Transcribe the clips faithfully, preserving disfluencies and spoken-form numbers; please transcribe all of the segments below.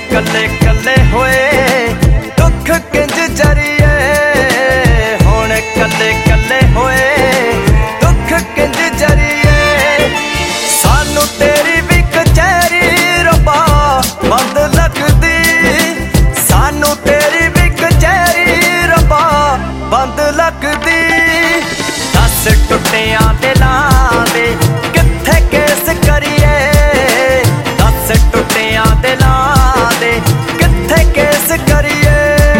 कले कले होए दुख किंज जरिए, हुण कले कले होए दुख किंज जरिए। सानू तेरी भी कचहरी रब्बा बंद लगदी, सानू तेरी भी कचहरी रब्बा बंद लगदी। दस टुटियां दिलां दे कित्थे केस करिए, दस टुटियां दिलां दे कित्थे केस करिए।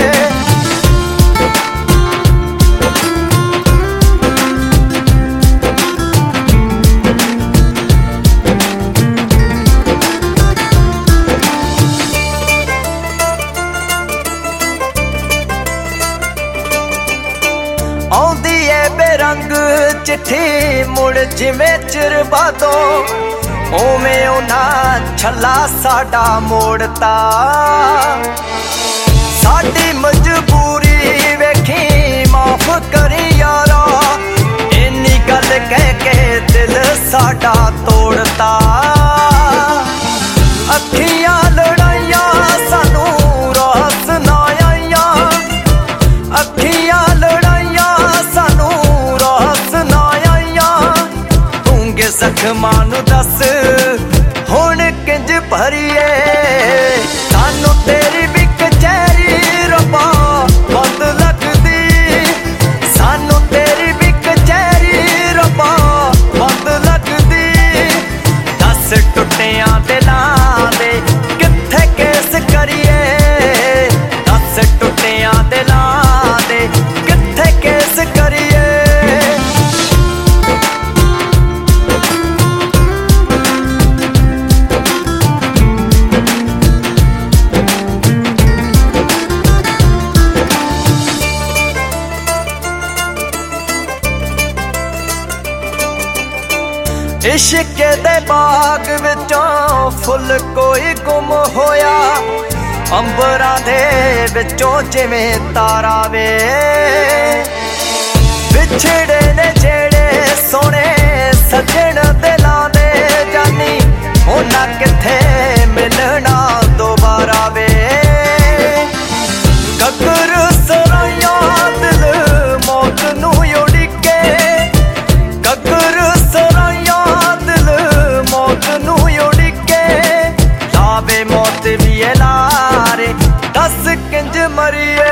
आउंदी ए बेरंग चिट्ठी मुड़ जिवें चिरबा तो, उवें उन्हां छला साडा मोड़ता। साडी मजबूरी वेखी माफ करी यारा, इन्नी गल कह के दिल साडा तोड़ता। अखियां लड़ाइयां सानू रास ना आइयां, अखियां लड़ाइयां सानू रास ना आइयां। तूंगे जख्मां नू दस हुण किंज भरीए, सानू तेरी भी कचहरी रब्बा बंद लगदी, सानू तेरी भी कचहरी रब्बा बंद लगदी। दस टुटियां दिलां दे कित्थे केस करिए, दस टुटियां दिलां दे कित्थे केस करिए। इश्क दे बाग विचों फुल कोई गुम होया, अंबरां दे विचों जिवें तारा वे। विछड़े ने जेड़े सोने सजण दिलां दे जानी, उन्हां कित्थे मिलना दोबारा वे। ककर सराइयां दिल मौत नू उड़ीके, ककर सराइयां दिल मौत नू उड़ीके। लावे मौत भी लारे दस किंज मरिए,